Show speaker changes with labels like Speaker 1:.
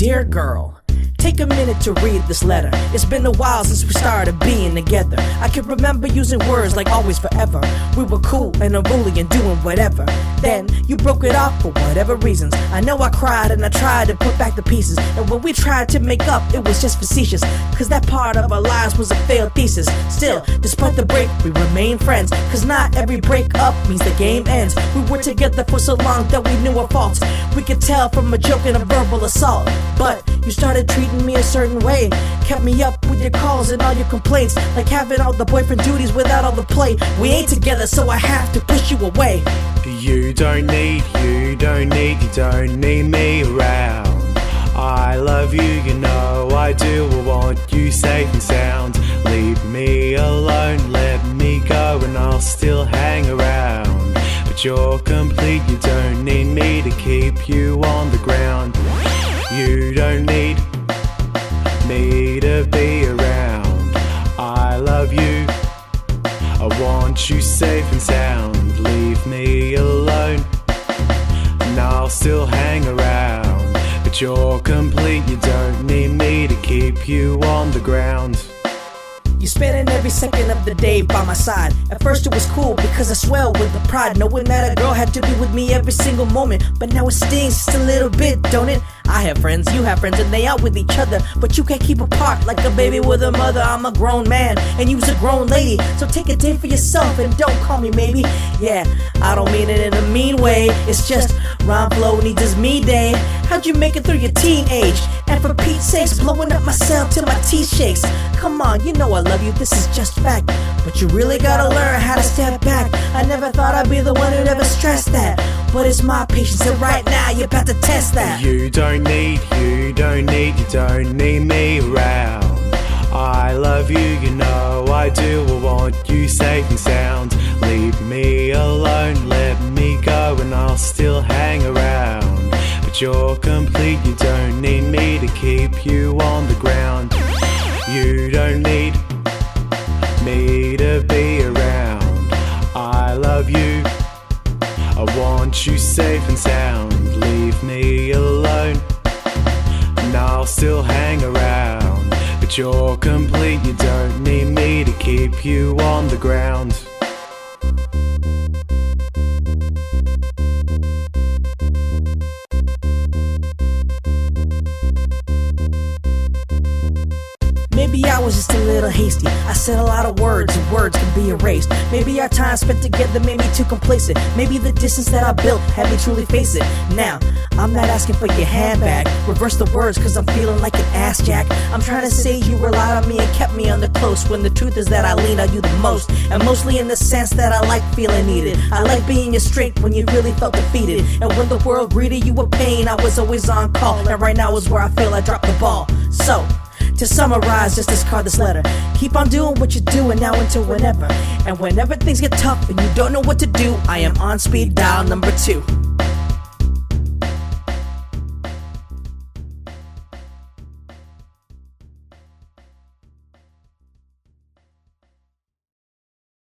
Speaker 1: Dear girl, take a minute to read this letter. It's been a while since we started being together. I can remember using words like always, forever. We were cool and unruly and doing whatever. Then you broke it off for whatever reasons. I know I cried and I tried to put back the pieces. And when we tried to make up, it was just facetious, cause that part of our lives was a failed thesis. Still, despite the break, we remain friends, cause not every breakup means the game ends. We were together for so long that we knew our faults. We could tell from a joke and a verbal assault. But you started treating me a certain way, kept me up with your calls and all your complaints, like having all the boyfriend duties without all the play. We ain't together, so I have to push you away.
Speaker 2: You don't need me around. I love you, you know I do. I want you safe and sound. Leave me alone, let me go, and I'll still hang around. But you're complete, you don't need me to keep you on the ground. You don't need me to be around. I love you, I want you safe and sound. Leave me alone, and I'll still hang around. But you're complete, you don't need me to keep you on the ground.
Speaker 1: You spending every second of the day by my side. At first it was cool because I swell with the pride, knowing that a girl had to be with me every single moment. But now it stings just a little bit, don't it? I have friends, you have friends, and they out with each other, but you can't keep apart like a baby with a mother. I'm a grown man and you's a grown lady, so take a day for yourself and don't call me maybe. Yeah, I don't mean it in a mean way, it's just rhyme flow needs his me day. How'd you make it through your teenage? And for Pete's sakes, blowing up myself till my teeth shakes. Come on, you know I love you, this is just fact, but you really gotta learn how to step back. I never thought I'd be the one who'd ever stress that, but it's my patience, and right now you're about to test that.
Speaker 2: You don't need me around. I love you, you know I do. I want you safe and sound. Leave me alone, let me go, and I'll still hang around. But you're complete, you don't need me to keep you on the ground. You don't need me to be around. I love you, I want you safe and sound. Leave me alone, and I'll still hang around. But you're complete, you don't need me to keep you on the ground.
Speaker 1: Maybe I was just a little hasty. I said a lot of words and words can be erased. Maybe our time spent together made me too complacent. Maybe the distance that I built had me truly face it. Now, I'm not asking for your hand back. Reverse the words cause I'm feeling like an ass jack. I'm trying to say you relied on me and kept me under close, when the truth is that I lean on you the most. And mostly in the sense that I like feeling needed. I like being your strength when you really felt defeated. And when the world greeted you with pain, I was always on call. And right now is where I feel I dropped the ball. So, to summarize, just discard this letter. Keep on doing what you're doing now until whenever. And whenever things get tough and you don't know what to do, I am on speed dial number 2.